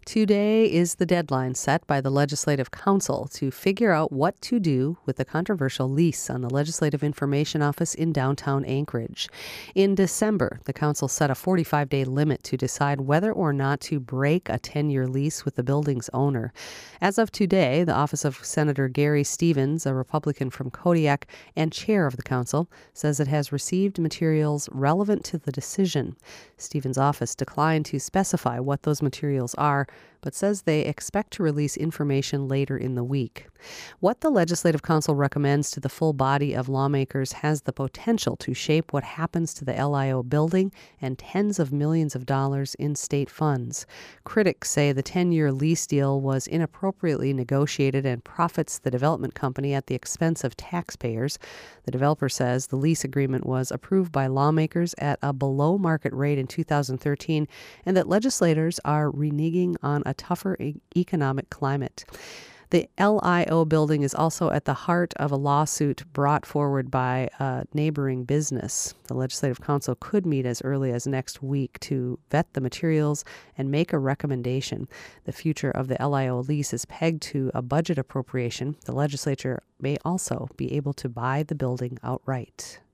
Today is the deadline set by the Legislative Council to figure out what to do with the controversial lease on the Legislative Information Office in downtown Anchorage. In December, the Council set a 45-day limit to decide whether or not to break a 10-year lease with the building's owner. As of today, the office of Senator Gary Stevens, a Republican from Kodiak and chair of the Council, says it has received materials relevant to the decision. Stevens' office declined to specify what those materials are, but says they expect to release information later in the week. What the Legislative Council recommends to the full body of lawmakers has the potential to shape what happens to the LIO building and tens of millions of dollars in state funds. Critics say the 10-year lease deal was inappropriately negotiated and profits the development company at the expense of taxpayers. The developer says the lease agreement was approved by lawmakers at a below-market rate in 2013 and that legislators are reneging on a tougher economic climate. The LIO building is also at the heart of a lawsuit brought forward by a neighboring business. The Legislative Council could meet as early as next week to vet the materials and make a recommendation. The future of the LIO lease is pegged to a budget appropriation. The legislature may also be able to buy the building outright.